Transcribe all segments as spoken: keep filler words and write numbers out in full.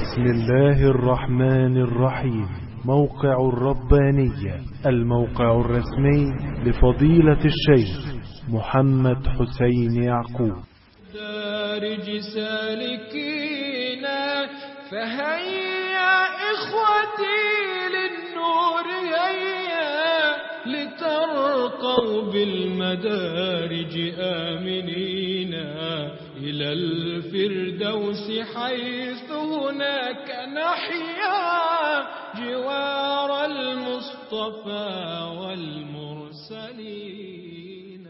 بسم الله الرحمن الرحيم. موقع الربانية، الموقع الرسمي لفضيلة الشيخ محمد حسين يعقوب. دارج سالكين فهيا إخوتي للنور هيا لترقوا بالمدارج آمنين إلى الفردوس حيث هناك نحيا جوار المصطفى والمرسلين.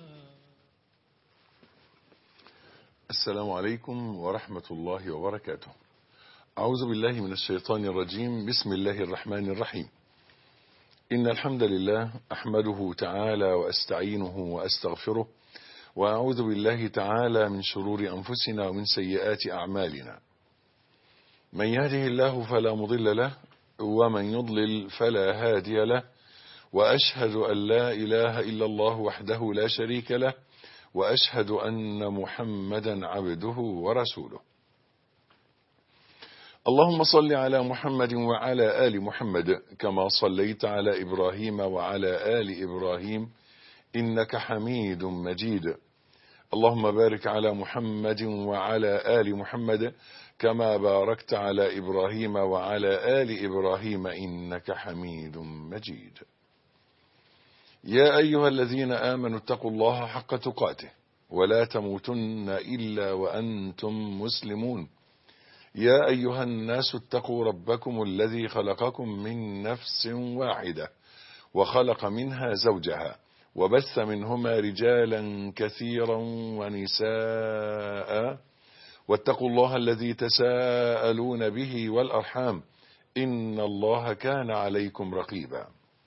السلام عليكم ورحمة الله وبركاته. أعوذ بالله من الشيطان الرجيم. بسم الله الرحمن الرحيم. إن الحمد لله أحمده تعالى وأستعينه وأستغفره، وأعوذ بالله تعالى من شرور أنفسنا ومن سيئات أعمالنا. من يهده الله فلا مضل له، ومن يضلل فلا هادي له، وأشهد أن لا إله إلا الله وحده لا شريك له، وأشهد أن محمدا عبده ورسوله. اللهم صل على محمد وعلى آل محمد كما صليت على إبراهيم وعلى آل إبراهيم إنك حميد مجيد. اللهم بارك على محمد وعلى آل محمد كما باركت على إبراهيم وعلى آل إبراهيم إنك حميد مجيد. يا أيها الذين آمنوا اتقوا الله حق تقاته ولا تموتن إلا وأنتم مسلمون. يا أيها الناس اتقوا ربكم الذي خلقكم من نفس واحدة وخلق منها زوجها وبث منهما رجالا كثيرا ونساء، واتقوا الله الذي تساءلون به والأرحام إن الله كان عليكم رقيبا.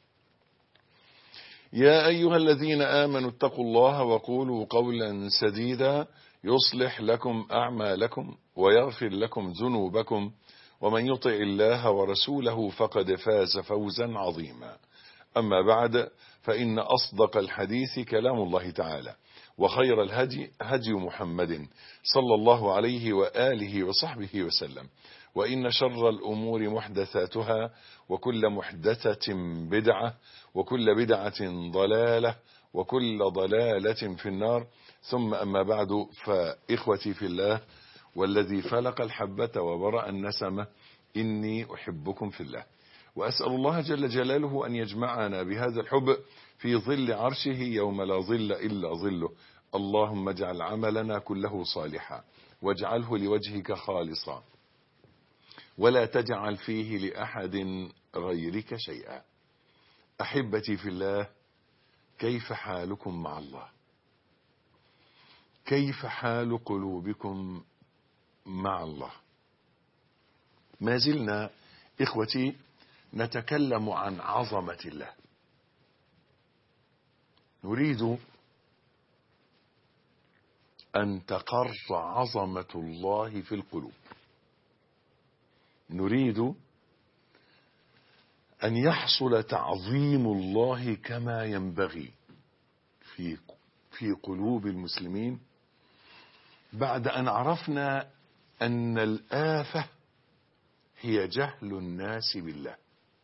يا أيها الذين آمنوا اتقوا الله وقولوا قولا سديدا يصلح لكم أعمالكم ويغفر لكم ذنوبكم، ومن يطع الله ورسوله فقد فاز فوزا عظيما. أما بعد، فإن أصدق الحديث كلام الله تعالى، وخير الهدي هدي محمد صلى الله عليه وآله وصحبه وسلم، وإن شر الأمور محدثاتها، وكل محدثة بدعة، وكل بدعة ضلالة، وكل ضلالة في النار. ثم أما بعد، فإخوتي في الله والذي فلق الحبة وبرأ النسمة، إني أحبكم في الله، وأسأل الله جل جلاله أن يجمعنا بهذا الحب في ظل عرشه يوم لا ظل إلا ظله. اللهم اجعل عملنا كله صالحا واجعله لوجهك خالصا، ولا تجعل فيه لأحد غيرك شيئا. أحبتي في الله، كيف حالكم مع الله؟ كيف حال قلوبكم مع الله؟ ما زلنا إخوتي نتكلم عن عظمة الله. نريد أن تقر عظمة الله في القلوب، نريد أن يحصل تعظيم الله كما ينبغي في في قلوب المسلمين، بعد أن عرفنا أن الآفة هي جهل الناس بالله،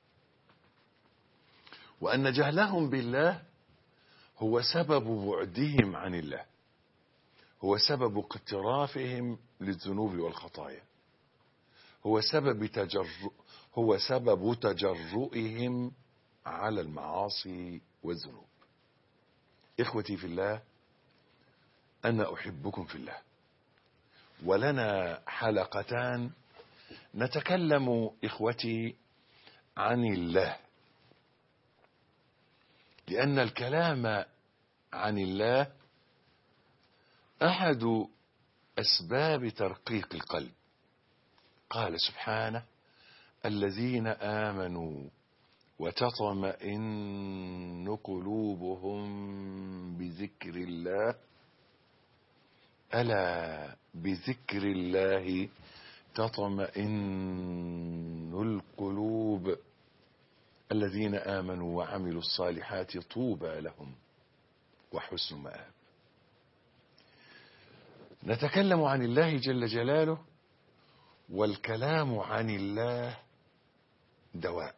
وأن جهلهم بالله هو سبب بعدهم عن الله، هو سبب اقترافهم للذنوب والخطايا، هو سبب تجرؤ هو سبب تجرؤهم على المعاصي والذنوب. إخوتي في الله، أنا أحبكم في الله، ولنا حلقتان نتكلم إخوتي عن الله، لأن الكلام عن الله أحد أسباب ترقيق القلب. قال سبحانه: الذين آمنوا وتطمئن قلوبهم بذكر الله، ألا بذكر الله تطمئن القلوب، الذين آمنوا وعملوا الصالحات طوبى لهم وحسن مآب. نتكلم عن الله جل جلاله والكلام عن الله دواء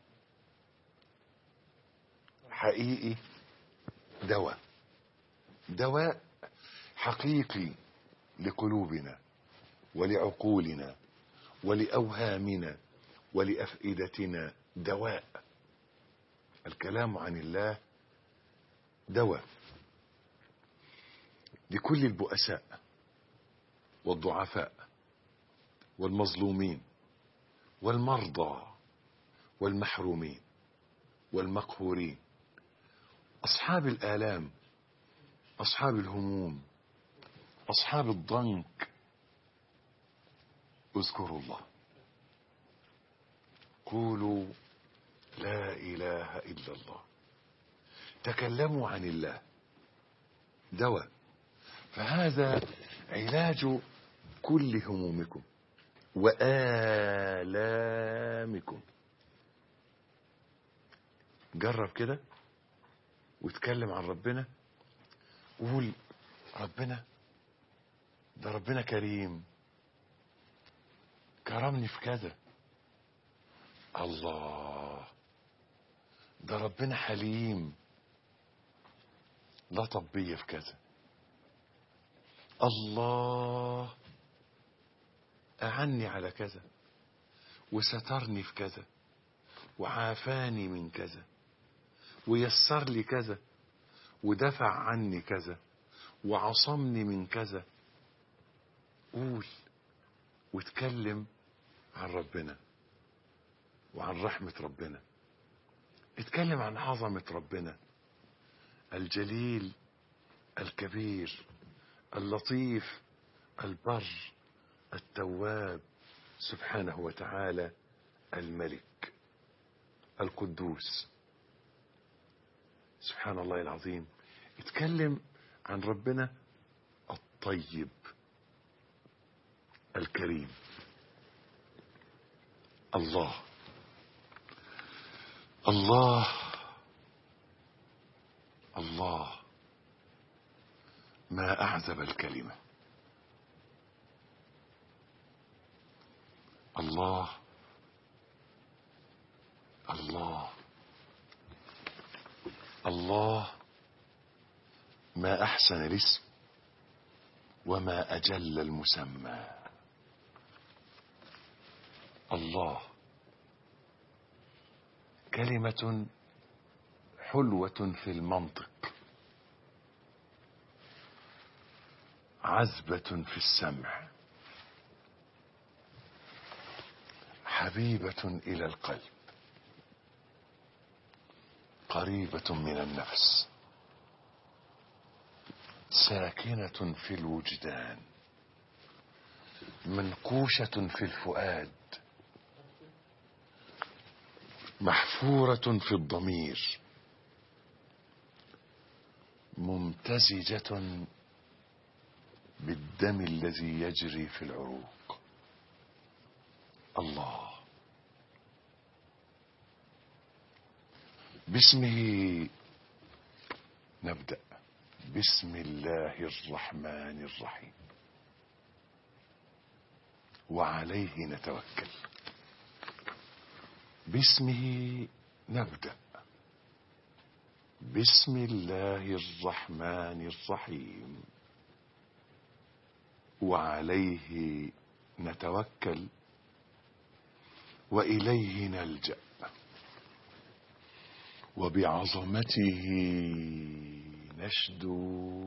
حقيقي، دواء دواء حقيقي لقلوبنا ولعقولنا ولأوهامنا ولأفئدتنا. دواء الكلام عن الله دواء لكل البؤساء والضعفاء والمظلومين والمرضى والمحرومين والمقهورين، أصحاب الآلام، أصحاب الهموم، أصحاب الضنك. اذكروا الله، قولوا لا إله إلا الله، تكلموا عن الله، دواء. فهذا علاج كل همومكم وآلامكم. جرب كده واتكلم عن ربنا، قول ربنا ده ربنا كريم، كرمني في كذا. الله ده ربنا حليم، لطف بيا في كذا. الله أعني على كذا وسترني في كذا وعافاني من كذا ويسر لي كذا ودفع عني كذا وعصمني من كذا. قول واتكلم عن ربنا وعن رحمة ربنا، اتكلم عن عظمة ربنا الجليل الكبير اللطيف البر التواب سبحانه وتعالى الملك القدوس. سبحان الله العظيم. اتكلم عن ربنا الطيب الكريم. الله الله الله، ما أعذب الكلمة. الله الله الله، ما أحسن الاسم وما أجل المسمى. الله كلمة حلوة في المنطق، عذبة في السمع، حبيبة إلى القلب، قريبة من النفس، ساكنة في الوجدان، منقوشة في الفؤاد، محفورة في الضمير، ممتزجة بالدم الذي يجري في العروق. الله باسمه نبدأ. بسم الله الرحمن الرحيم وعليه نتوكل. باسمه نبدأ. بسم الله الرحمن الرحيم وعليه نتوكل وإليه نلجأ وبعظمته نشدو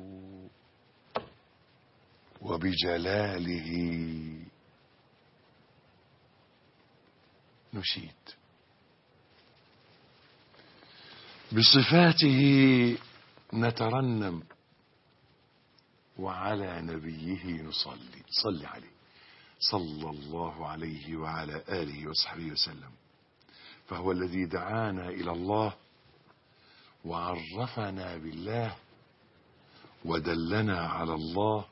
وبجلاله نشيد، بصفاته نترنم وعلى نبيه نصلي. صل عليه صلى الله عليه وعلى آله وصحبه وسلم، فهو الذي دعانا إلى الله وعرفنا بالله ودلنا على الله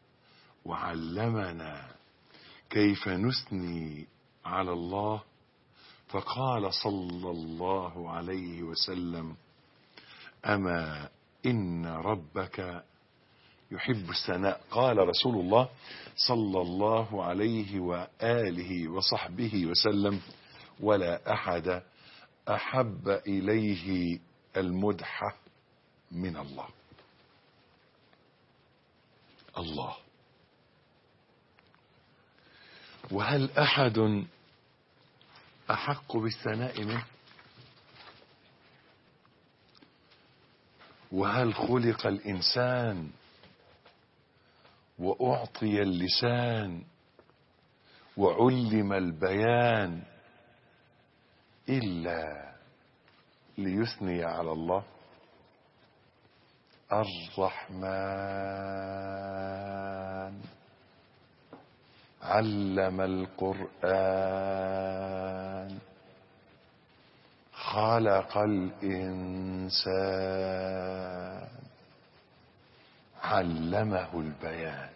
وعلمنا كيف نثني على الله. فقال صلى الله عليه وسلم: أما إن ربك يحب الثناء. قال رسول الله صلى الله عليه وآله وصحبه وسلم: ولا أحد أحب إليه المدح من الله. الله. وهل أحد أحق بالثناء منه؟ وهل خلق الإنسان وأعطي اللسان وعلم البيان إلا ليثني على الله؟ الرحمن علم القرآن خلق الإنسان علمه البيان.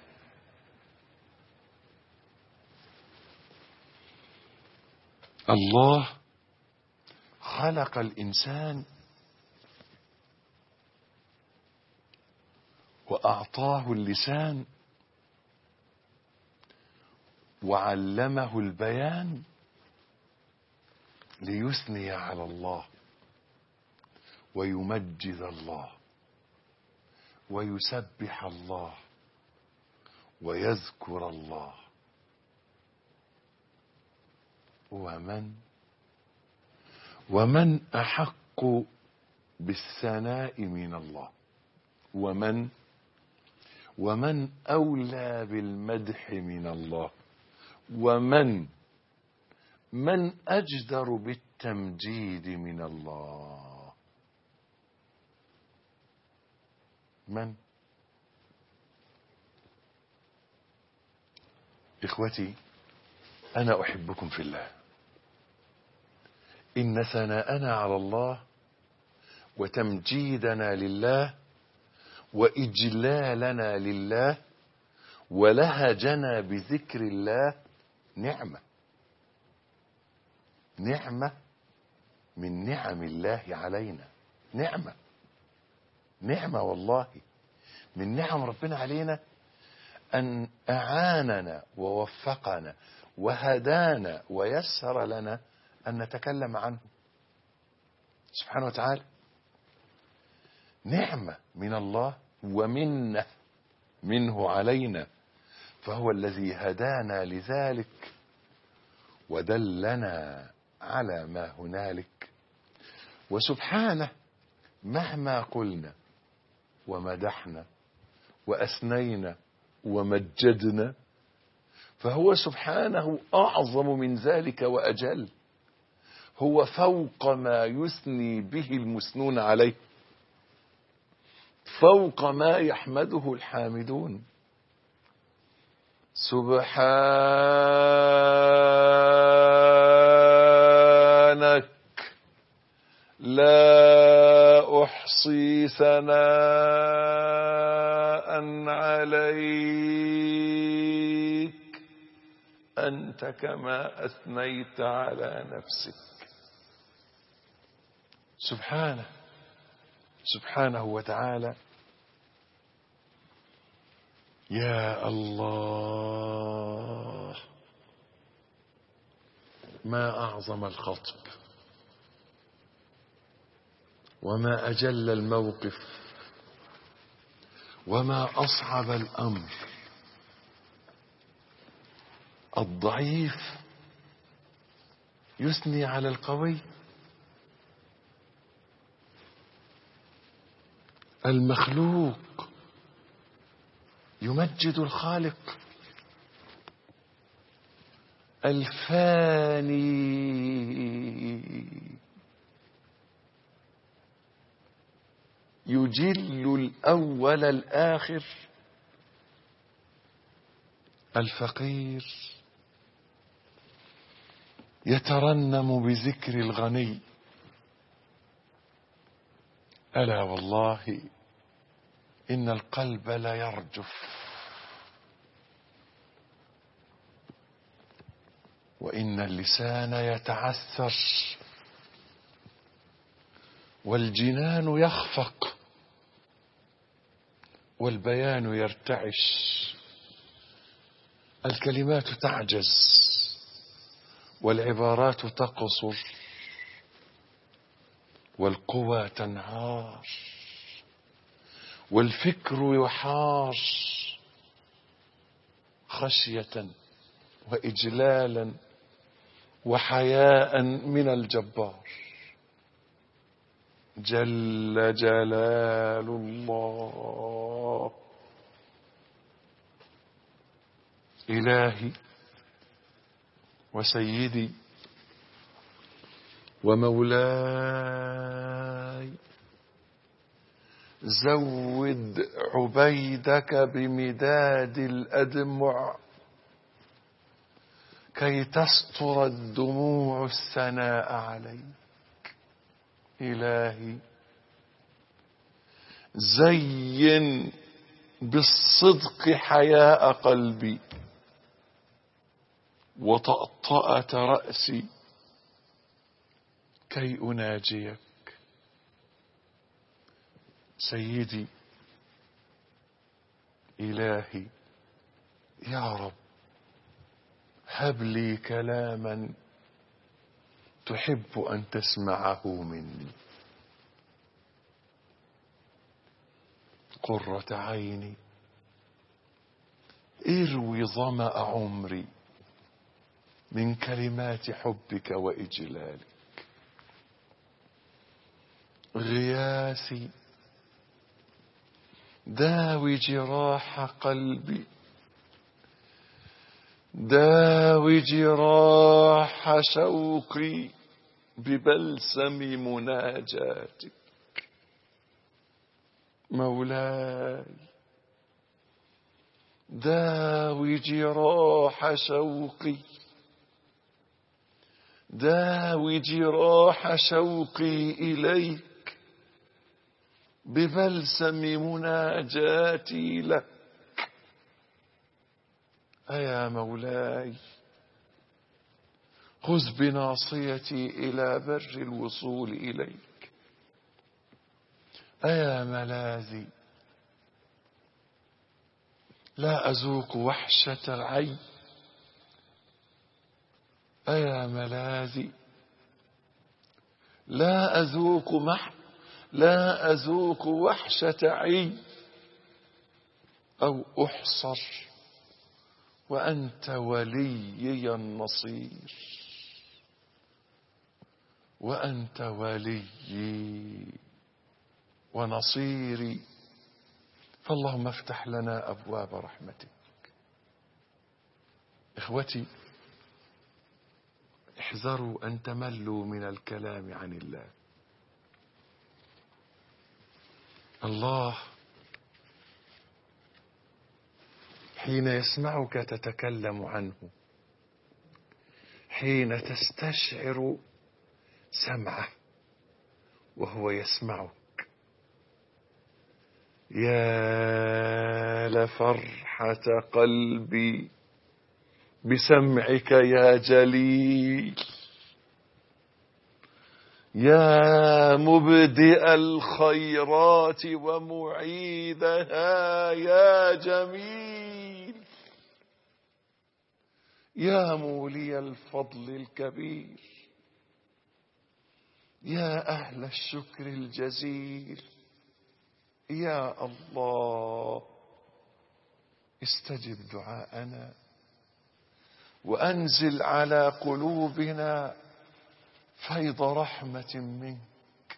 الله خلق الإنسان وأعطاه اللسان وعلمه البيان ليثني على الله ويمجد الله ويسبح الله ويذكر الله. ومن ومن أحق بالثناء من الله؟ ومن ومن أولى بالمدح من الله؟ ومن من أجدر بالتمجيد من الله؟ من؟ إخوتي، أنا أحبكم في الله. إن ثناءنا على الله وتمجيدنا لله وإجلالنا لله ولهجنا بذكر الله نعمة نعمة من نعم الله علينا. نعمة نعمة والله من نعم ربنا علينا أن أعاننا ووفقنا وهدانا ويسر لنا أن نتكلم عنه سبحانه وتعالى. نعمة من الله ومنة منه علينا، فهو الذي هدانا لذلك ودلنا على ما هنالك. وسبحانه مهما قلنا ومدحنا وأثنينا ومجدنا فهو سبحانه أعظم من ذلك وأجل. هو فوق ما يثني به المثنون عليه، فوق ما يحمده الحامدون. سبحانك لا أحصي ثناء عليك أنت كما أثنيت على نفسك. سبحانه سبحانه وتعالى. يا الله، ما أعظم الخطب وما أجل الموقف وما أصعب الأمر. الضعيف يثني على القوي، المخلوق يمجد الخالق، الفاني يجل الأول الآخر، الفقير يترنم بذكر الغني. ألا والله إن القلب لا يرجف وإن اللسان يتعثر والجنان يخفق والبيان يرتعش، الكلمات تعجز والعبارات تقصر والقوى تنهار والفكر يحار خشية وإجلالا وحياء من الجبار جل جلال الله. إلهي وسيدي ومولاي، زود عبيدك بمداد الأدمع كي تستر الدموع الثناء عليك. إلهي زين بالصدق حياء قلبي وطأطأة رأسي كي أناجيك. سيدي إلهي يا رب، هب لي كلاما تحب أن تسمعه مني، قرة عيني، اروي ظمأ عمري من كلمات حبك وإجلالك. غياثي داوي جراح قلبي، داوي جراح شوقي ببلسم مناجاتك. مولاي داوي جراح شوقي، داوي جراح شوقي إليك ببلسم مناجاتي لك. أيا مولاي خذ بناصيتي إلى بر الوصول إليك. أيا ملاذي لا أذوق وحشة العين. أيا ملاذي لا أذوق مح لا أذوق وحشة عين أو أحصر وأنت وليي النصير، وأنت وليي ونصيري. فاللهم افتح لنا أبواب رحمتك. إخوتي احذروا أن تملوا من الكلام عن الله. الله حين يسمعك تتكلم عنه، حين تستشعر سمعه وهو يسمعك، يا لفرحة قلبي بسمعك يا جليل، يا مبدئ الخيرات ومعيدها يا جميل، يا مولي الفضل الكبير، يا أهل الشكر الجزيل. يا الله استجب دعاءنا وأنزل على قلوبنا فيض رحمة منك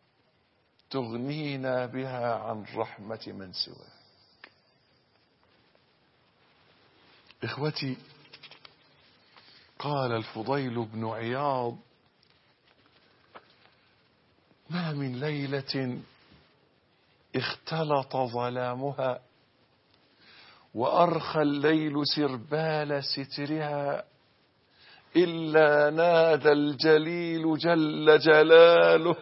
تغنينا بها عن رحمة من سواك. إخوتي قال الفضيل بن عياض: ما من ليلة اختلط ظلامها وأرخى الليل سربال سترها إلا نادى الجليل جل جلاله: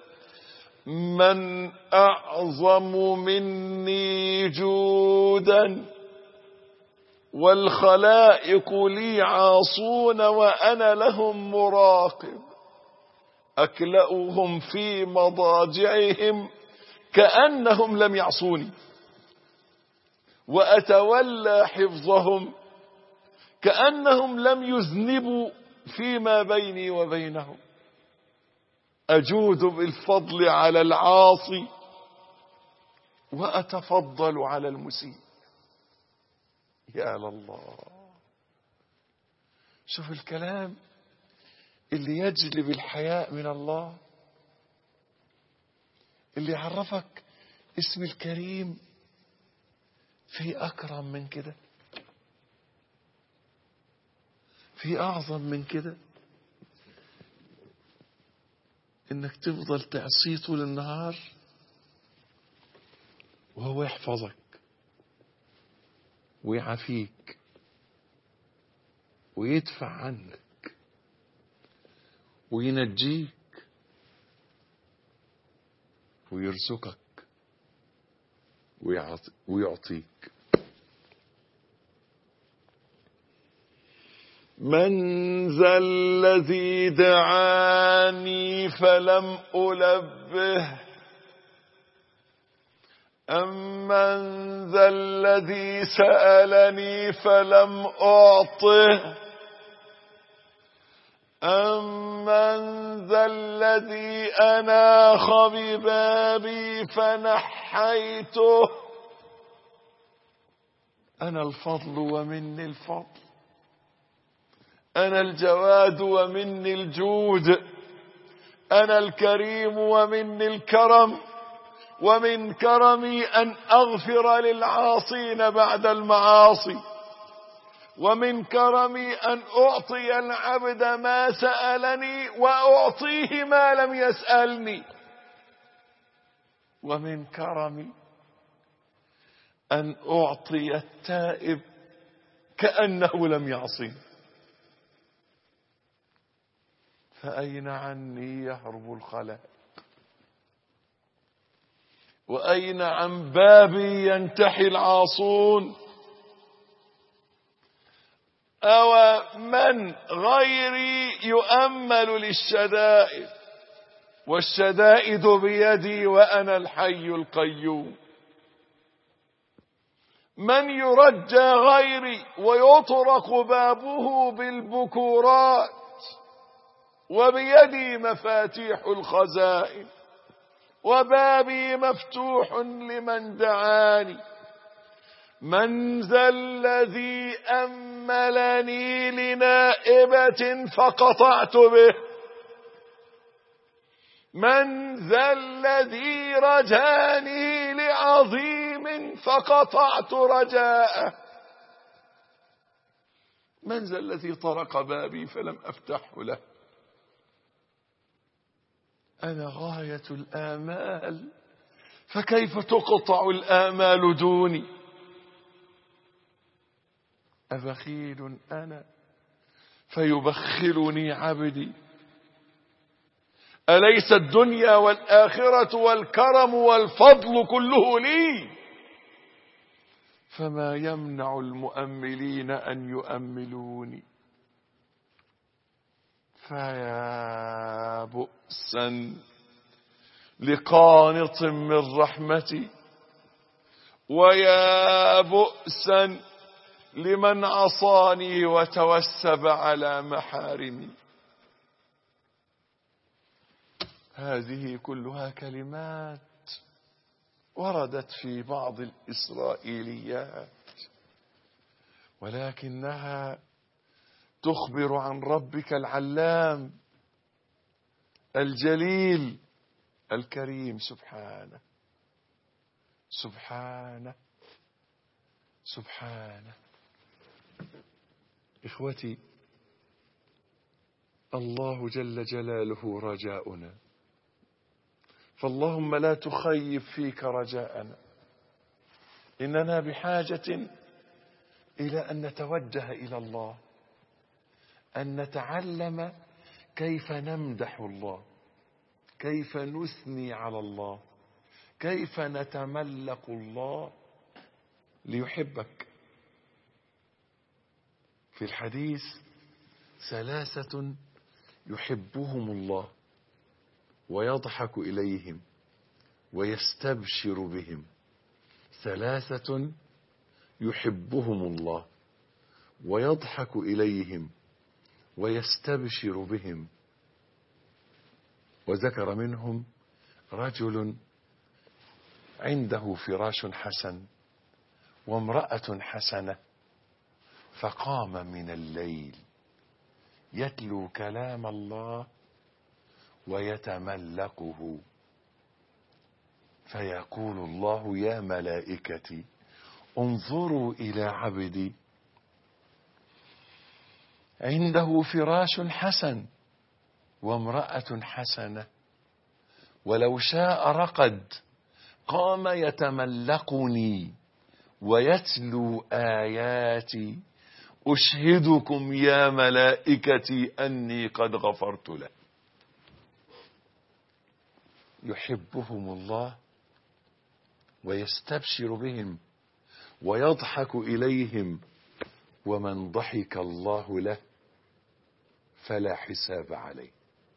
من أعظم مني جودا والخلائق لي عاصون وأنا لهم مراقب، أكلأهم في مضاجعهم كأنهم لم يعصوني. وأتولى حفظهم كأنهم لم يذنبوا فيما بيني وبينهم. أجود بالفضل على العاصي وأتفضل على المسيء. يا الله، شوف الكلام اللي يجلب الحياء من الله، اللي يعرفك اسم الكريم. في أكرم من كده؟ في أعظم من كده؟ إنك تفضل تعصيه طول النهار وهو يحفظك ويعافيك ويدفع عنك وينجيك ويرزقك ويعطيك. من ذا الذي دعاني فلم ألبه أم من ذا الذي سألني فلم أعطه أم من ذا الذي أناخ ببابي فنحيته. أنا الفضل ومني الفضل، أنا الجواد ومني الجود، أنا الكريم ومني الكرم، ومن كرمي أن أغفر للعاصين بعد المعاصي، ومن كرمي أن أعطي العبد ما سألني وأعطيه ما لم يسألني، ومن كرمي أن أعطي التائب كأنه لم يعصني. فأين عني يهرب الخلاء، وأين عن بابي ينتحي العاصون. أو من غيري يؤمل للشدائد والشدائد بيدي وأنا الحي القيوم. من يرجى غيري ويطرق بابه بالبكورات وبيدي مفاتيح الخزائن وبابي مفتوح لمن دعاني. من ذا الذي أملني لنائبة فقطعت به، من ذا الذي رجاني لعظيم فقطعت رجاءه، من ذا الذي طرق بابي فلم أفتحه له. أنا غاية الآمال فكيف تقطع الآمال دوني. أبخيل أنا فيبخلني عبدي. أليس الدنيا والآخرة والكرم والفضل كله لي؟ فما يمنع المؤملين أن يؤملوني. فيا بؤسا لقانط من رحمتي، ويا بؤسا لمن عصاني وتوسب على محارمي. هذه كلها كلمات وردت في بعض الإسرائيليات، ولكنها تخبر عن ربك العلام الجليل الكريم سبحانه سبحانه سبحانه. إخوتي، الله جل جلاله رجاؤنا، فاللهم لا تخيب فيك رجاءنا. إننا بحاجة إلى أن نتوجه إلى الله، أن نتعلم كيف نمدح الله، كيف نثني على الله، كيف نتملق الله ليحبك. في الحديث ثلاثة يحبهم الله ويضحك إليهم ويستبشر بهم، ثلاثة يحبهم الله ويضحك إليهم ويستبشر بهم. وذكر منهم رجل عنده فراش حسن وامرأة حسنة فقام من الليل يتلو كلام الله ويتملقه فيقول الله يا ملائكتي انظروا إلى عبدي عنده فراش حسن وامرأة حسنة ولو شاء رقد قام يتملقني ويتلو آياتي أشهدكم يا ملائكتي أني قد غفرت له. يحبهم الله ويستبشر بهم ويضحك إليهم ومن ضحك الله له فلا حساب عليه.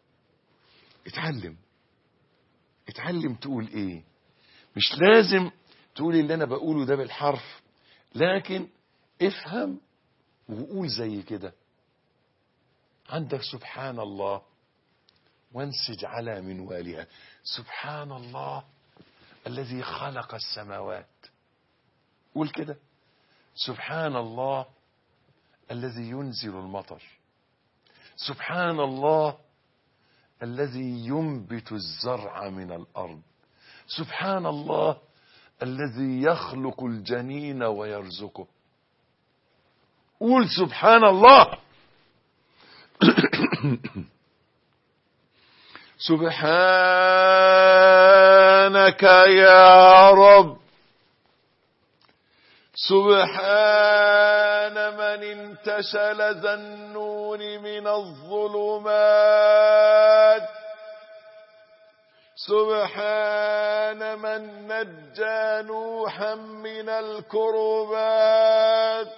اتعلم اتعلم تقول ايه. مش لازم تقول اللي انا بقوله ده بالحرف، لكن افهم وقول زي كده. عندك سبحان الله وانسج على منوالها. سبحان الله الذي خلق السماوات. قول كده سبحان الله الذي ينزل المطر. سبحان الله الذي ينبت الزرع من الأرض. سبحان الله الذي يخلق الجنين ويرزقه. قول سبحان الله. سبحانك يا رب. سبحان من انتشل ذا النور من الظلمات. سبحان من نجى نوحا من الكربات.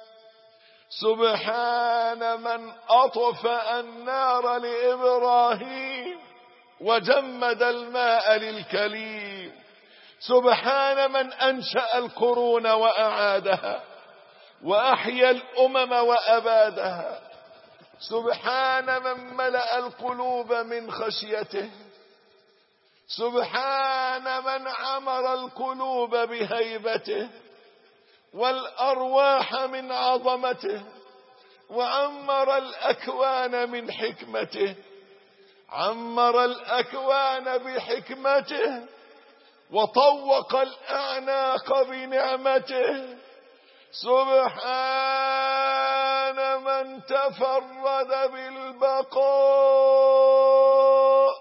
سبحان من أطفأ النار لإبراهيم وجمد الماء للكليم. سبحان من أنشأ القرون وأعادها وأحيا الأمم وأبادها. سبحان من ملأ القلوب من خشيته. سبحان من عمر القلوب بهيبته والأرواح من عظمته وعمر الأكوان من حكمته. عمر الأكوان بحكمته وطوق الأعناق بنعمته. سبحان من تفرد بالبقاء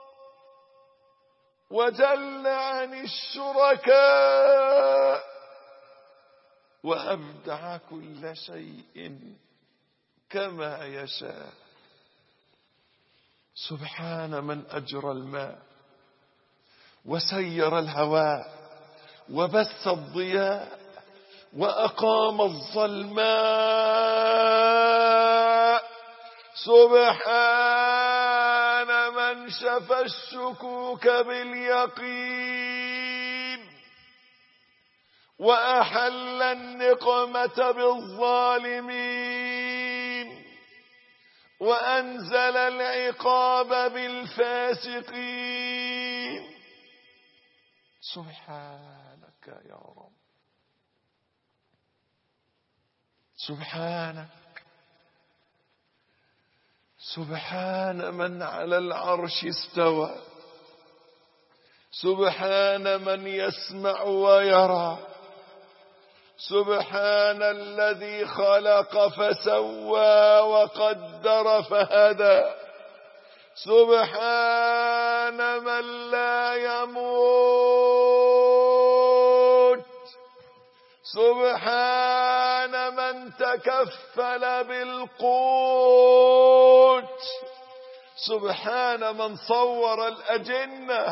وجل عن الشركاء وأبدع كل شيء كما يشاء. سبحان من أجرى الماء وسير الهواء وبث الضياء وأقام الظلماء. سبحان من شفى الشكوك باليقين وأحل النقمة بالظالمين وأنزل العقاب بالفاسقين. سبحانك يا رب. سبحانك. سبحان من على العرش استوى. سبحان من يسمع ويرى. سبحان الذي خلق فسوى وقدر فهدى. سبحان من لا يموت. سبحان من تكفل بالقوت. سبحان من صور الأجنة.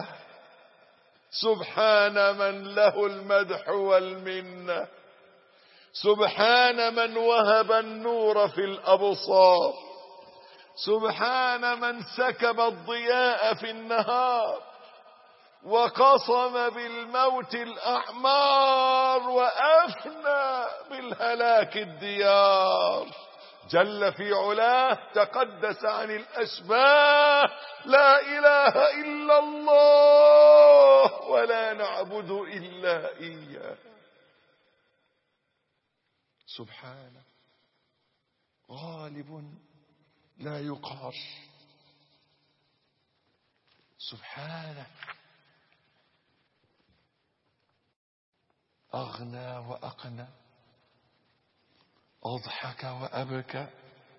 سبحان من له المدح والمنة. سبحان من وهب النور في الأبصار. سبحان من سكب الضياء في النهار وقصم بالموت الأحمار وأفنى بالهلاك الديار. جل في علاه تقدس عن الأشباه. لا إله إلا الله ولا نعبد إلا إياه. سبحانه غالب لا يقهر. سبحانه أغنى وأقنى، أضحك وأبكى.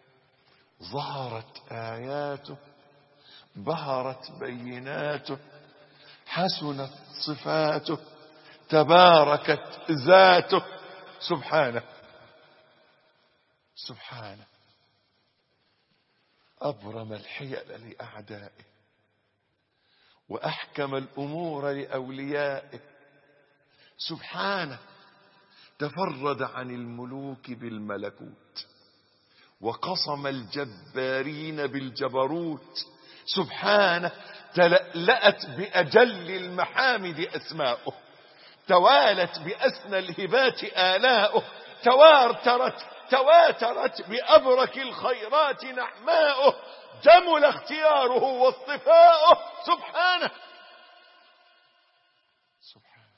ظهرت آياته، بهرت بيناته، حسنت صفاته، تباركت ذاته. سبحانه سبحانه أبرم الحيل لأعدائه وأحكم الأمور لأوليائه. سبحانه تفرد عن الملوك بالملكوت وقصم الجبارين بالجبروت. سبحانه تلألأت بأجل المحامد أسماؤه، توالت بأسنى الهبات آلاؤه، تواترت تواترت بأبرك الخيرات نعماؤه، جمل اختياره واصطفاؤه. سبحانه سبحانه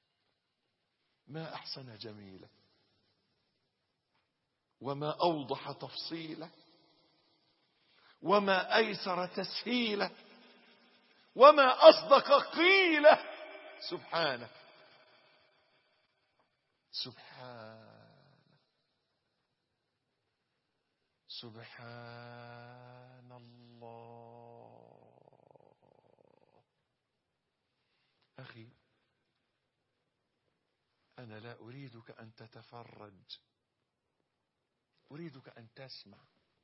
ما أحسن جميله، وما أوضح تفصيله، وما أيسر تسهيله، وما أصدق قيله. سبحانه سبحانه سبحان الله. أخي، أنا لا أريدك أن تتفرج، أريدك أن تسمع.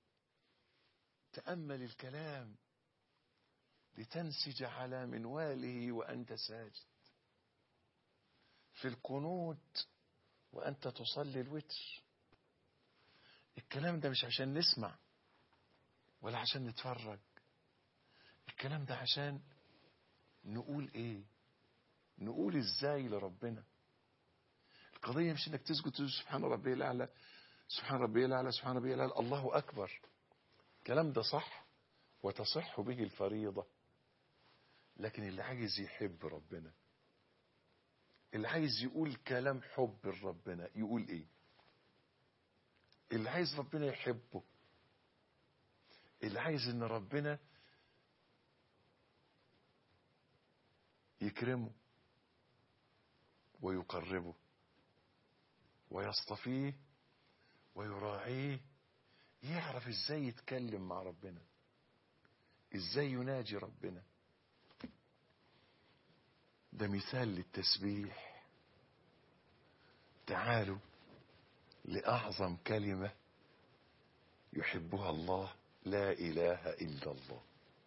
تأمل الكلام لتنسج على منواله وأنت ساجد، في القنوت وأنت تصلي الوتر. الكلام ده مش عشان نسمع ولا عشان نتفرج، الكلام ده عشان نقول ايه، نقول ازاي لربنا. القضية مش انك تسجد تقول سبحان ربي الأعلى، سبحان ربي الأعلى، سبحان ربي الأعلى، الله أكبر. الكلام ده صح وتصح به الفريضة، لكن اللي عايز يحب ربنا، اللي عايز يقول كلام حب لربنا، يقول ايه؟ اللي عايز ربنا يحبه، اللي عايز ان ربنا يكرمه ويقربه ويصطفيه ويراعيه، يعرف ازاي يتكلم مع ربنا، ازاي يناجي ربنا. ده مثال للتسبيح. تعالوا لأعظم كلمة يحبها الله، لا إله إلا الله.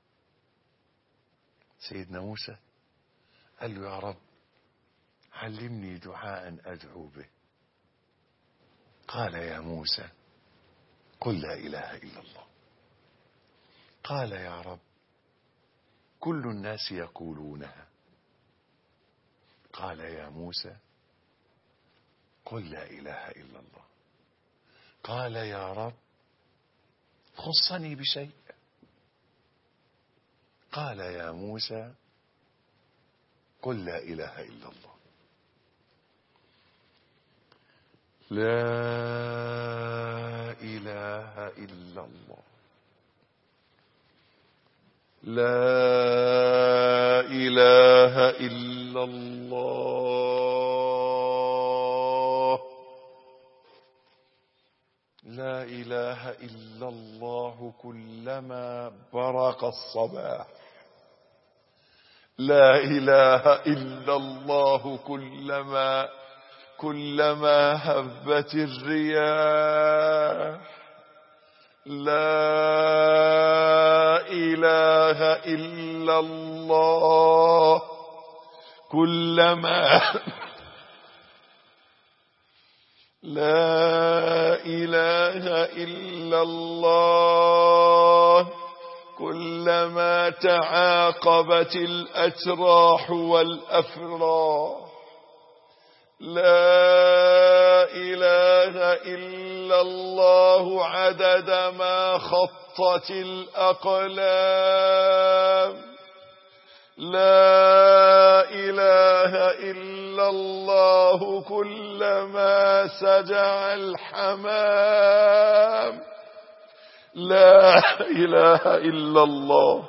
سيدنا موسى قال له يا رب علمني دعاء أدعو به. قال يا موسى قل لا إله إلا الله. قال يا رب كل الناس يقولونها. قال يا موسى قل لا إله إلا الله. قال يا رب خصني بشيء. قال يا موسى قل لا إله إلا الله. لا إله إلا الله، لا إله إلا الله، لا إله إلا الله كلما برق الصباح، لا إله إلا الله كلما كلما هبت الرياح، لا إله إلا الله كلما لا إله إلا الله كلما تعاقبت الأجراح والأفراح. لا إله إلا الله عدد ما خطت الأقلام. لا إله إلا الله كلما سجع الحمام. لا إله إلا الله.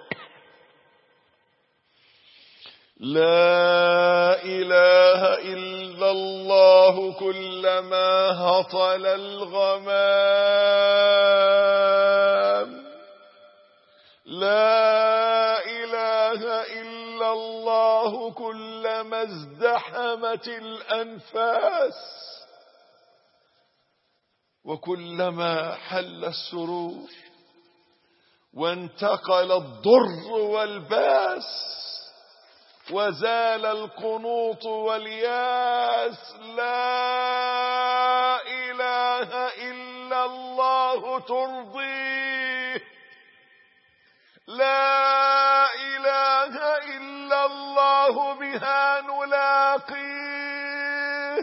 لا إله إلا الله كلما هطل الغمام. لا إله إلا الله كلما ازدحمت الأنفاس وكلما حل السرور وانتقل الضر والباس وزال القنوط والياس. لا إله إلا الله ترضيه. لا إله إلا الله بها نلاقيه.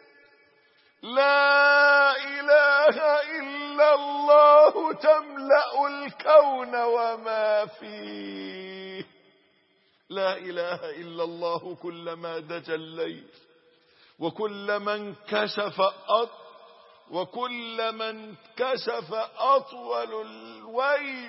لا إله إلا الله تملأ الكون وما فيه. لا إله إلا الله كلما دجى الليل وكلما انكشف أط وكلما انكشف أطول الويل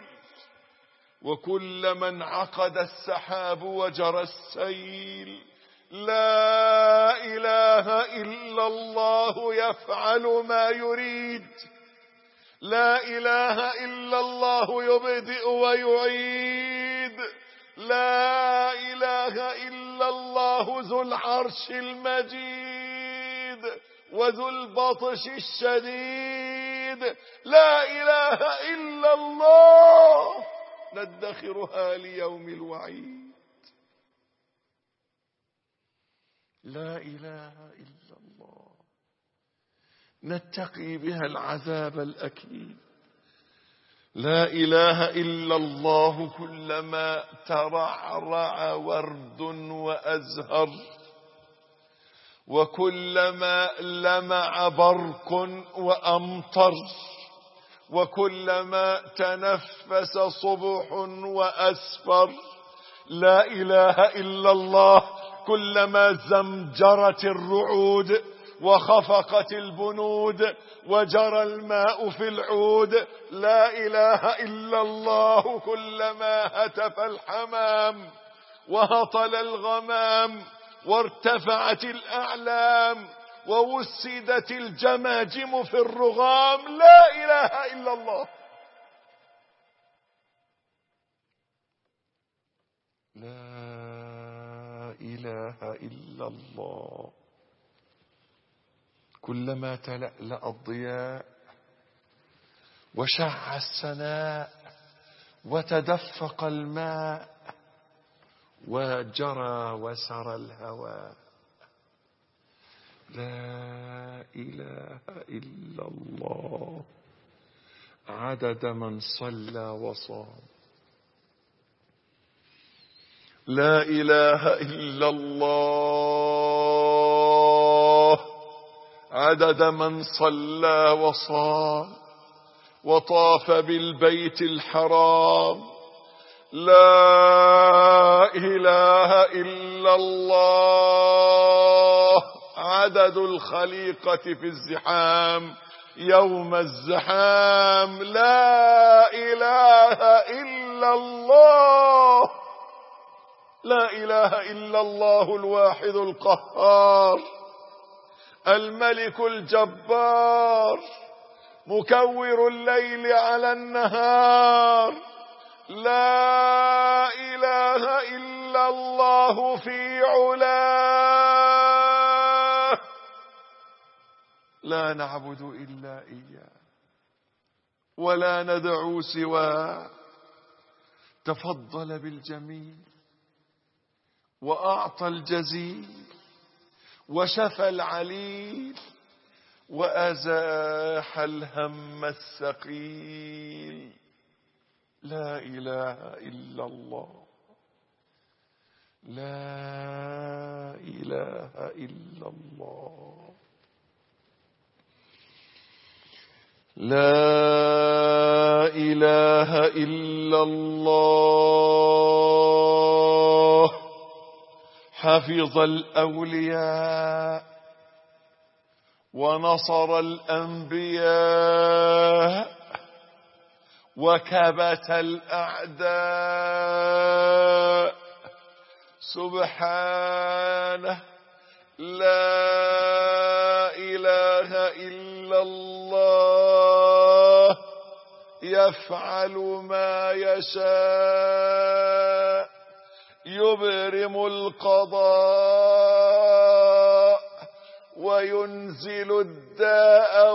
وكلما انعقد السحاب وجرى السيل. لا إله إلا الله يفعل ما يريد. لا إله إلا الله يبدئ ويعيد. لا إله إلا الله ذو العرش المجيد وذو البطش الشديد. لا إله إلا الله ندخرها ليوم الوعيد. لا إله إلا الله نتقي بها العذاب الأكيد. لا إله إلا الله كلما ترعرع ورد وأزهر وكلما لمع برق وأمطر وكلما تنفس صبح وأسفر. لا إله إلا الله كلما زمجرت الرعود وخفقت البنود وجرى الماء في العود. لا إله إلا الله كلما هتف الحمام وهطل الغمام وارتفعت الأعلام ووسدت الجماجم في الرغام. لا إله إلا الله. لا إله إلا الله كلما تلألأ الضياء وشع السناء وتدفق الماء وجرى وسرى الهواء. لا إله إلا الله عدد من صلى وصام. لا إله إلا الله عدد من صلى وصام وطاف بالبيت الحرام. لا إله إلا الله عدد الخليقة في الزحام يوم الزحام. لا إله إلا الله. لا إله إلا الله الواحد القهار الملك الجبار مكور الليل على النهار. لا إله إلا الله في علاه. لا نعبد إلا إياه ولا ندعو سواه. تفضل بالجميل وأعطى الجزيل وشفى العليل وأزاح الهم الثقيل. لا إله إلا الله، لا إله إلا الله، لا إله إلا الله. حفظ الأولياء ونصر الأنبياء وكبت الأعداء. سبحانه، لا إله إلا الله، يفعل ما يشاء، يبرم القضاء وينزل الداء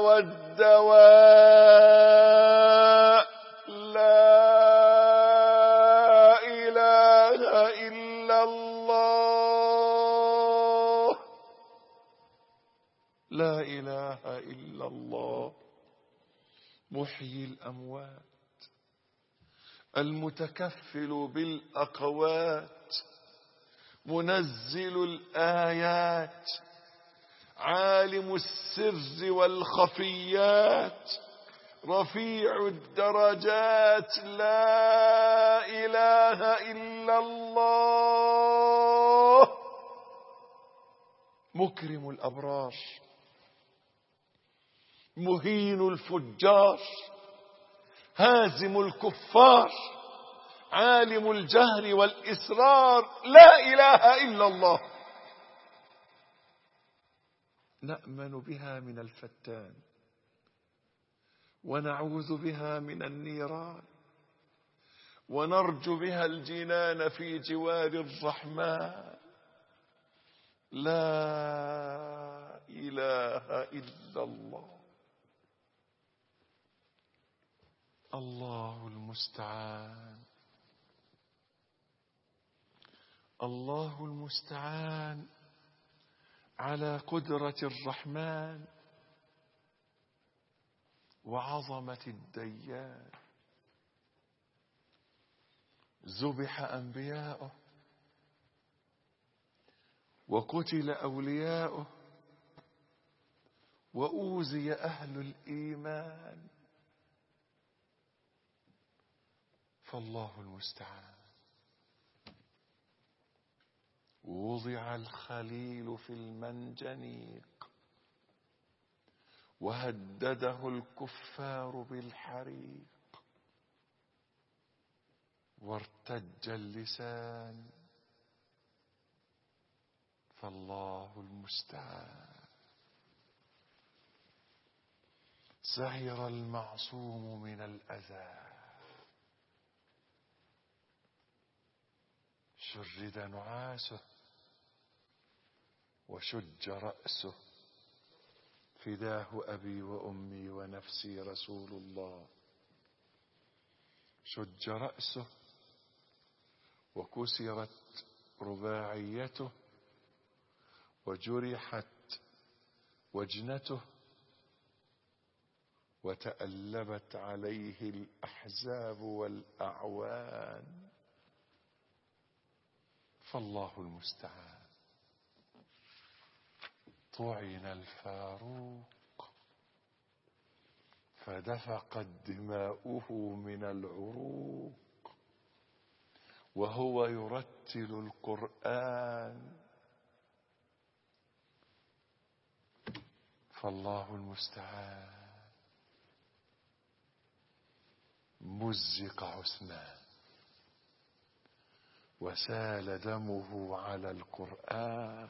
والدواء. لا إله إلا الله، لا إله إلا الله. محيي الأموات، المتكفل بالأقوات، منزل الآيات، عالم السر والخفيات، رفيع الدرجات. لا إله إلا الله. مكرم الأبرار، مهين الفجار، هازم الكفار، عالم الجهر والإسرار. لا إله إلا الله. نأمن بها من الفتان ونعوذ بها من النيران ونرجو بها الجنان في جوار الرحمن. لا إله إلا الله. الله المستعان، الله المستعان على قدرة الرحمن وعظمة الديان. ذبح أنبياؤه وقتل أولياؤه وأوذي أهل الإيمان، فالله المستعان. وضع الخليل في المنجنيق وهدده الكفار بالحريق، وارتج اللسان، فالله المستعان. سهر المعصوم من الأذى، شرد نعاسه وشج رأسه، فداه أبي وأمي ونفسي رسول الله. شج رأسه وكسرت رباعيته وجرحت وجنته وتألبت عليه الأحزاب والأعوان، فالله المستعان. طعن الفاروق فدفقت دماؤه من العروق وهو يرتل القرآن، فالله المستعان. مزق عثمان وسال دمه على القرآن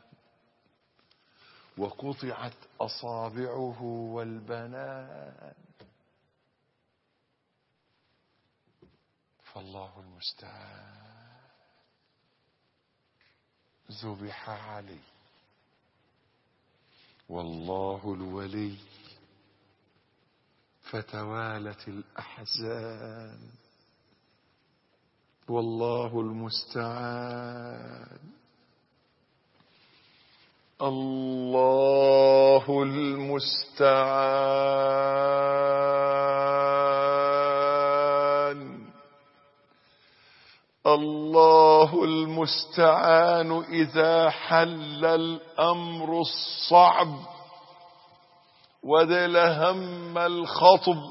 وقطعت أصابعه والبنان، فالله المستعان. ذبح علي والله الولي، فتوالت الأحزان، والله المستعان. الله المستعان. الله المستعان إذا حل الأمر الصعب وذل هم الخطب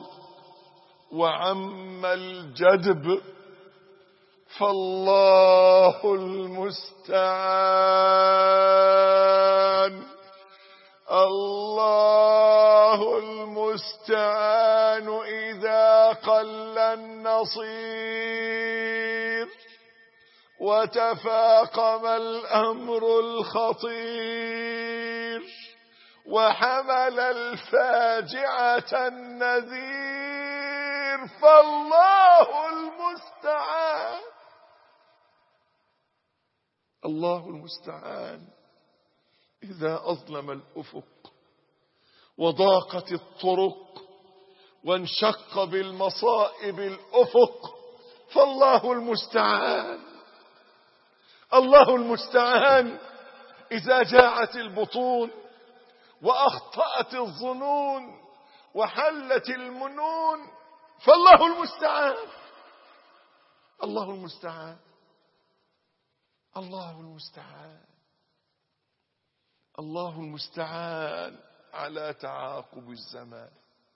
وعم الجدب، فالله المستعان. الله المستعان إذا قل النصير وتفاقم الأمر الخطير وحمل الفاجعة النذير، فالله المستعان. الله المستعان إذا أظلم الأفق وضاقت الطرق وانشق بالمصائب الأفق، فالله المستعان. الله المستعان إذا جاعت البطون وأخطأت الظنون وحلت المنون، فالله المستعان. الله المستعان. الله المستعان. الله المستعان على تعاقب الزمان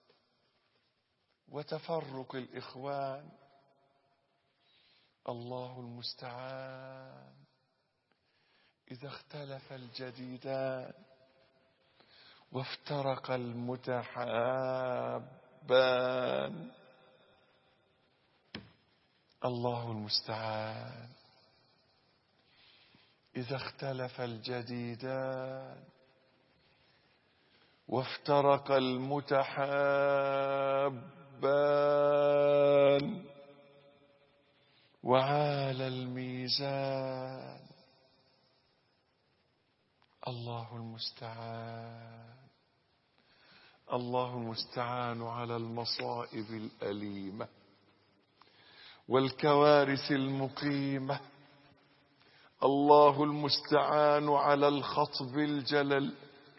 وتفرق الإخوان. الله المستعان إذا اختلف الجديدان وافترق المتحابان. الله المستعان إذا اختلف الجديدان وافترق المتحابان وعال الميزان. الله المستعان. الله المستعان على المصائب الأليمة والكوارث المقيمة. الله المستعان على الخطب الجلل.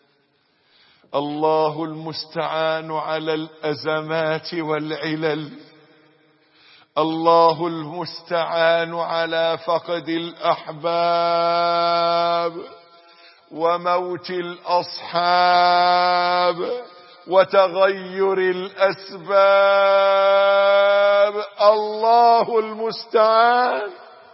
الله المستعان على الأزمات والعلل. الله المستعان على فقد الأحباب وموت الأصحاب وتغير الأسباب. الله المستعان.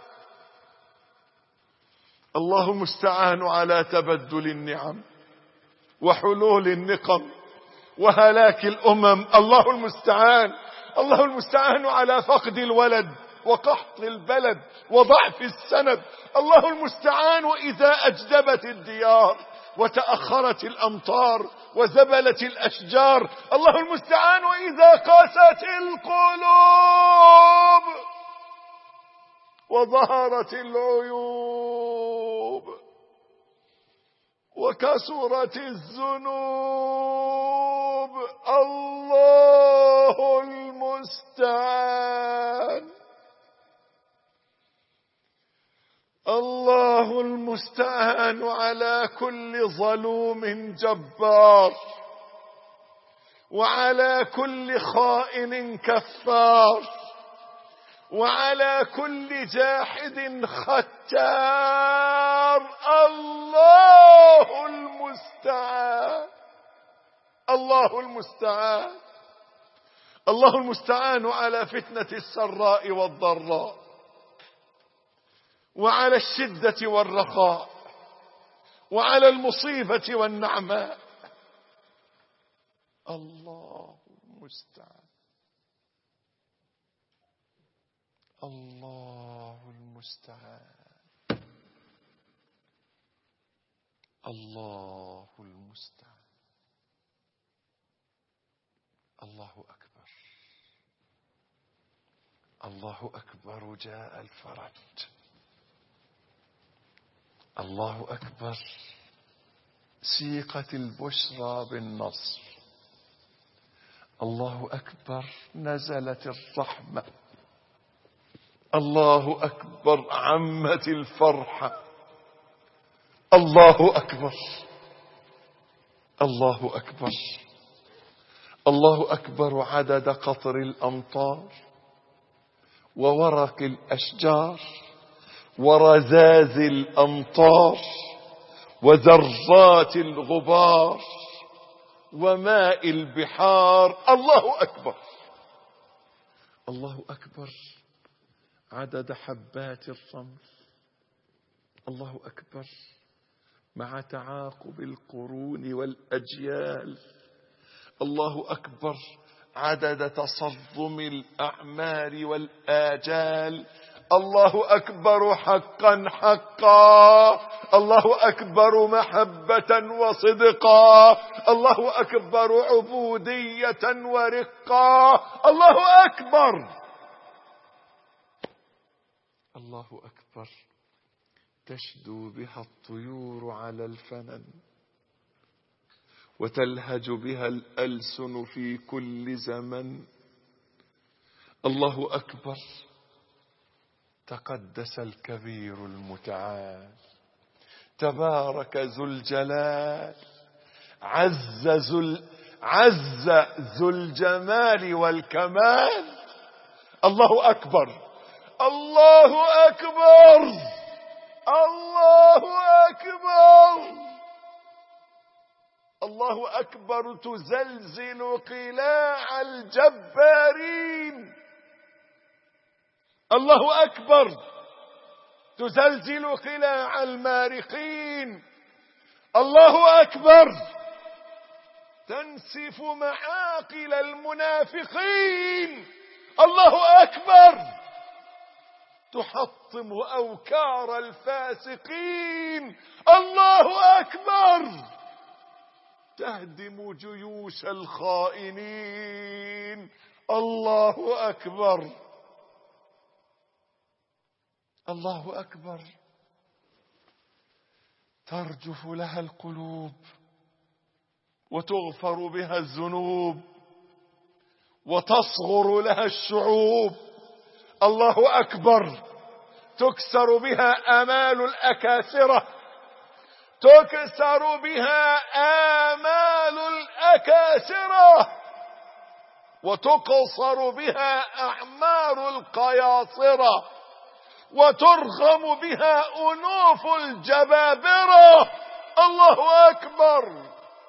الله المستعان على تبدل النعم وحلول النقم وهلاك الأمم. الله المستعان. الله المستعان على فقد الولد وقحط البلد وضعف السند. الله المستعان إذا أجدبت الديار وتأخرت الأمطار وزبلت الأشجار. الله المستعان إذا قاست القلوب وظهرت العيوب وكثرت الذنوب. الله المستعان. الله المستعان على كل ظلوم جبار وعلى كل خائن كفار وعلى كل جاحد ختار. الله المستعان. الله المستعان. الله المستعان على فتنة السراء والضراء وعلى الشدة والرخاء وعلى المصيبة والنعماء. الله المستعان. الله المستعان. الله المستعان. الله أكبر. الله أكبر. جاء الفرج. الله أكبر. سيقت البشرى بالنصر. الله أكبر. نزلت الرحمة. الله أكبر. عمت الفرحة. الله أكبر. الله أكبر. الله أكبر. عدد قطر الأمطار وورق الأشجار ورذاذ الأمطار وذرات الغبار وماء البحار. الله أكبر. الله أكبر عدد حبات الرمل. الله أكبر مع تعاقب القرون والأجيال. الله أكبر عدد تصرم الأعمار والآجال. الله أكبر حقا حقا. الله أكبر محبة وصدقا. الله أكبر عبودية ورقا. الله أكبر. الله أكبر تشدو بها الطيور على الفنن وتلهج بها الألسن في كل زمن. الله أكبر تقدس الكبير المتعال تبارك ذو الجلال عز ذو عز ذو الجمال والكمال. الله أكبر. الله أكبر. الله أكبر. الله أكبر تزلزل قلاع الجبارين. الله أكبر تزلزل قلاع المارقين. الله أكبر تنسف معاقل المنافقين. الله أكبر تحطم أوكار الفاسقين. الله أكبر تهدم جيوش الخائنين. الله أكبر. الله أكبر ترجف لها القلوب وتغفر بها الذنوب وتصغر لها الشعوب. الله أكبر تكسر بها آمال الأكاسرة. تكسر بها آمال الأكاسرة وتقصر بها أعمار القياصرة وترغم بها أنوف الجبابرة. الله أكبر.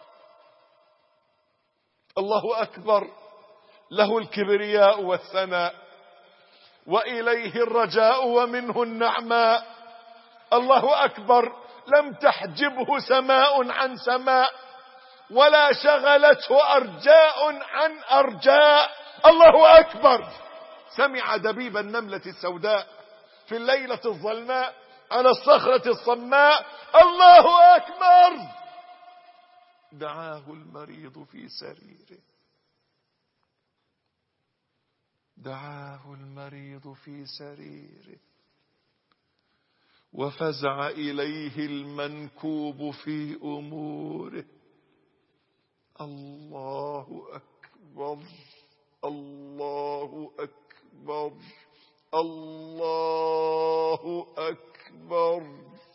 الله أكبر له الكبرياء والثناء وإليه الرجاء ومنه النعماء. الله أكبر لم تحجبه سماء عن سماء ولا شغلته أرجاء عن أرجاء. الله أكبر سمع دبيب النملة السوداء في الليلة الظلماء على الصخرة الصماء. الله أكبر دعاه المريض في سريره. دعاه المريض في سريره وفزع إليه المنكوب في أموره. الله أكبر. الله أكبر. الله أكبر.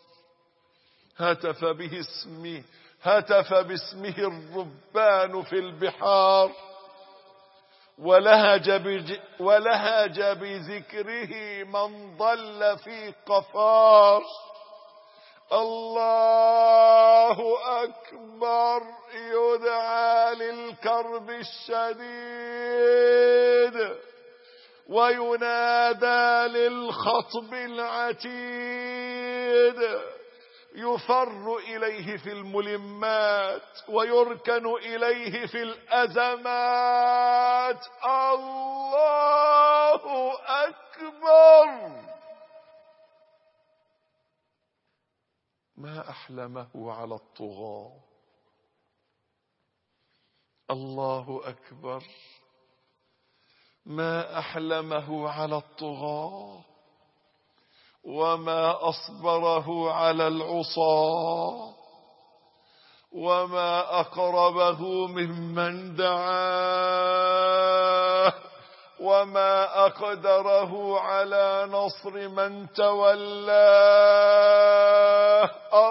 هتف به اسمه هتف باسمه الربان في البحار ولهج, بج ولهج بذكره من ضل في قفار. الله أكبر يدعى للكرب الشديد وينادى للخطب العتيد. يفر إليه في الملمات ويركن إليه في الأزمات. الله أكبر. ما أحلمه على الطغاة. الله أكبر ما أحلمه على الطغاة وما أصبره على العصاة وما أقربه ممن دعاه وما أقدره على نصر من تولاه.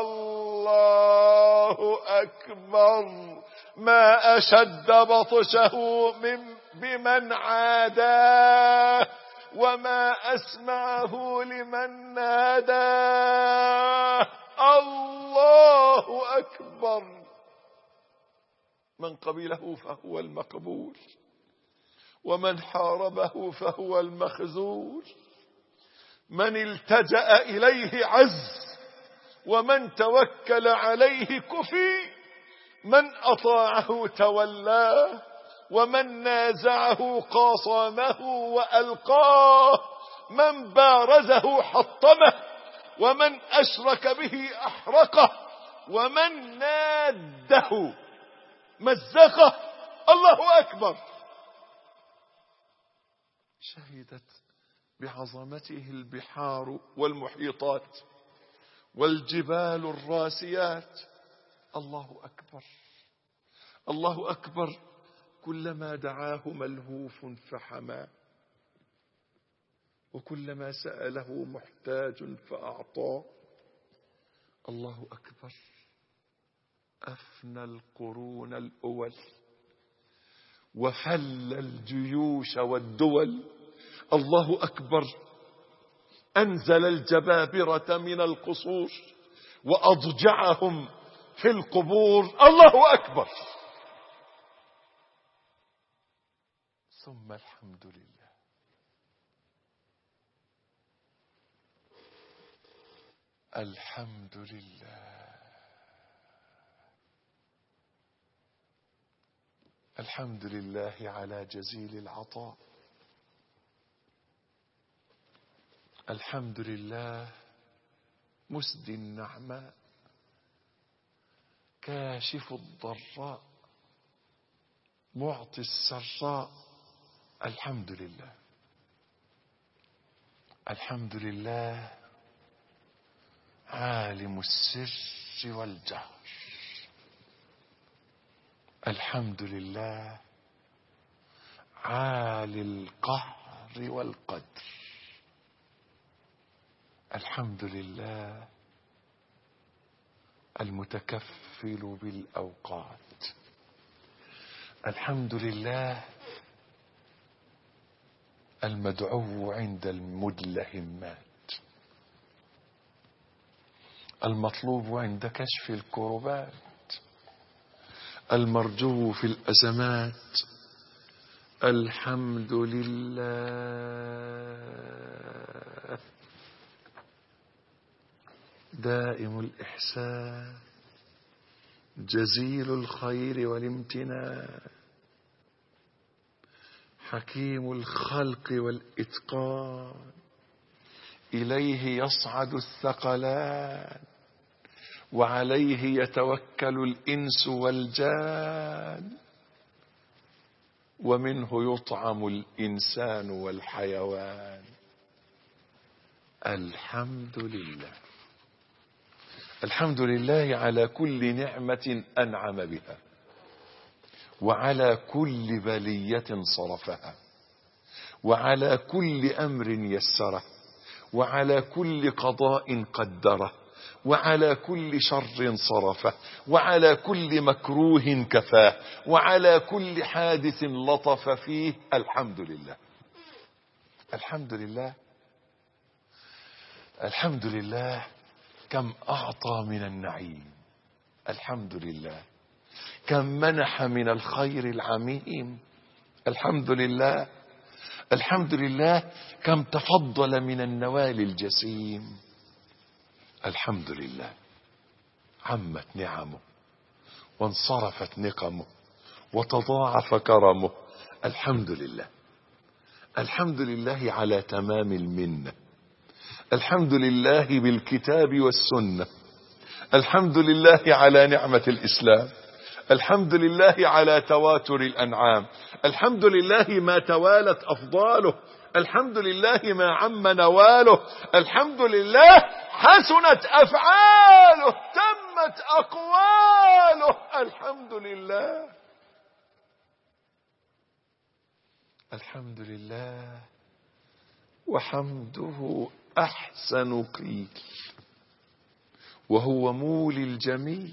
الله أكبر ما أشد بطشه من بمن عاداه وما أسمعه لمن ناداه. الله أكبر. من قبله فهو المقبول، ومن حاربه فهو المخذول. من التجأ إليه عز، ومن توكل عليه كفي. من أطاعه تولاه، ومن نازعه قاصمه وألقاه. من بارزه حطمه، ومن أشرك به أحرقه، ومن ناده مزقه. الله أكبر. شهدت بعظمته البحار والمحيطات والجبال الراسيات. الله أكبر. الله أكبر. كلما دعاه ملهوف فحماه، وكلما سأله محتاج فأعطاه. الله أكبر. أفنى القرون الأول، وفل الجيوش والدول. الله أكبر. أنزل الجبابرة من القصور وأضجعهم في القبور. الله أكبر. ثم الحمد لله. الحمد لله. الحمد لله على جزيل العطاء. الحمد لله مسدي النعماء، كاشف الضراء، معطي السراء. الحمد لله. الحمد لله عالم السر والجهر. الحمد لله عالي القهر والقدر. الحمد لله المتكفل بالأوقات. الحمد لله المدعو عند المدلهمات، المطلوب عند كشف الكربات، المرجو في الأزمات. الحمد لله دائم الإحسان، جزيل الخير والامتنان، حكيم الخلق والإتقان. إليه يصعد الثقلان، وعليه يتوكل الإنس والجان، ومنه يطعم الإنسان والحيوان. الحمد لله. الحمد لله على كل نعمة أنعم بها، وعلى كل بلية صرفها، وعلى كل أمر يسره، وعلى كل قضاء قدره، وعلى كل شر صرفه، وعلى كل مكروه كفاه، وعلى كل حادث لطف فيه. الحمد لله. الحمد لله. الحمد لله كم أعطى من النعيم. الحمد لله كم منح من الخير العميم. الحمد لله. الحمد لله كم تفضل من النوال الجسيم. الحمد لله عمت نعمه، وانصرفت نقمه، وتضاعف كرمه. الحمد لله. الحمد لله على تمام المنة. الحمد لله بالكتاب والسنة. الحمد لله على نعمة الإسلام. الحمد لله على تواتر الأنعام. الحمد لله ما توالت أفضاله. الحمد لله ما عم نواله. الحمد لله حسنت أفعاله، تمت أقواله. الحمد لله. الحمد لله وحمده أحسن قيل، وهو مولي الجميل،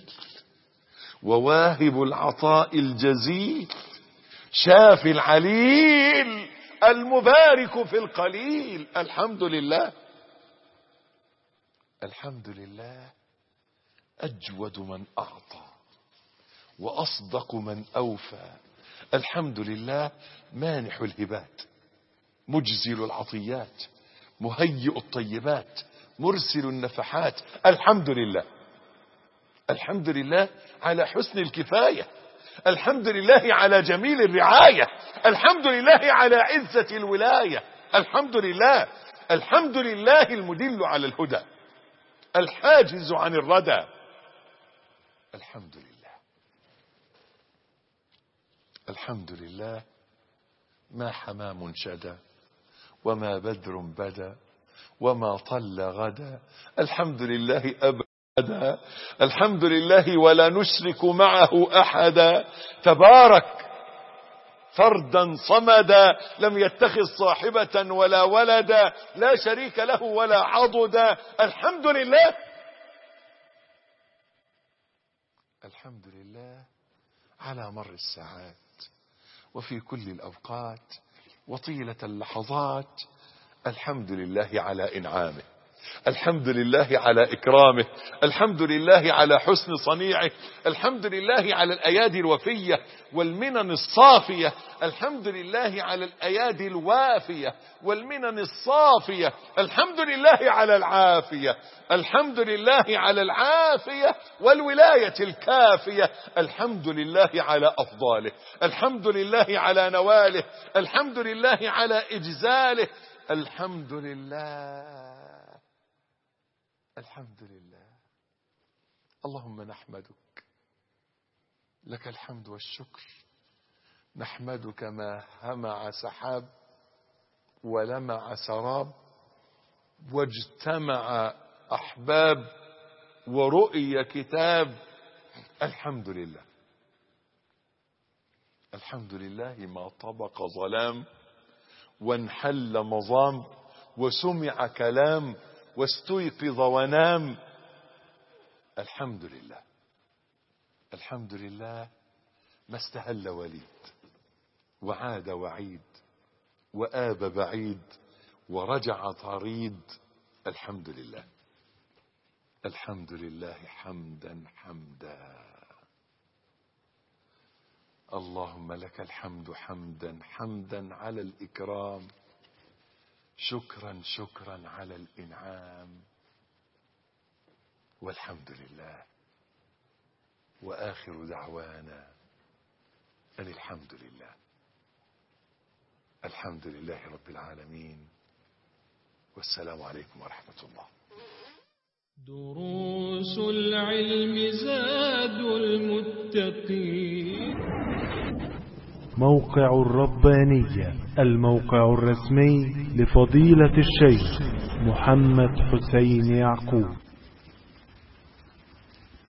وواهب العطاء الجزيل، شافي العليل. المبارك في القليل. الحمد لله. الحمد لله أجود من أعطى وأصدق من أوفى. الحمد لله مانح الهبات، مجزل العطيات، مهيئ الطيبات، مرسل النفحات. الحمد لله. الحمد لله على حسن الكفاية. الحمد لله على جميل الرعاية. الحمد لله على عزة الولاية. الحمد لله. الحمد لله المدل على الهدى، الحاجز عن الردى. الحمد لله. الحمد لله ما حمام شدا وما بدر بدا وما طل غدا. الحمد لله أبدا. الحمد لله ولا نشرك معه أحدا. تبارك فردا صمدا لم يتخذ صاحبة ولا ولدا لا شريك له ولا عضدا. الحمد لله. الحمد لله على مر الساعات وفي كل الأوقات وطيلة اللحظات. الحمد لله على إنعامه. الحمد لله على إكرامه. الحمد لله على حسن صنيعه. الحمد لله على الأيادي الوفية والمنن الصافية. الحمد لله على الأيادي الوافية والمنن الصافية. الحمد لله على العافية. الحمد لله على العافية والولاية الكافية. الحمد لله على أفضاله. الحمد لله على نواله. الحمد لله على إجزاله. الحمد لله. الحمد لله. اللهم نحمدك، لك الحمد والشكر. نحمدك ما همع سحاب ولمع سراب واجتمع أحباب ورؤي كتاب. الحمد لله. الحمد لله ما طبق ظلام وانحل مظام وسمع كلام واستيقظ ونام. الحمد لله. الحمد لله ما استهل وليد وعاد وعيد وآب بعيد ورجع طريد. الحمد لله. الحمد لله حمدا حمدا. اللهم لك الحمد حمدا حمدا على الإكرام، شكرا شكرا على الإنعام. والحمد لله. وآخر دعوانا أن الحمد لله. الحمد لله رب العالمين. والسلام عليكم ورحمة الله. دروس العلم زاد المتقين. موقع الربانية، الموقع الرسمي لفضيلة الشيخ محمد حسين يعقوب.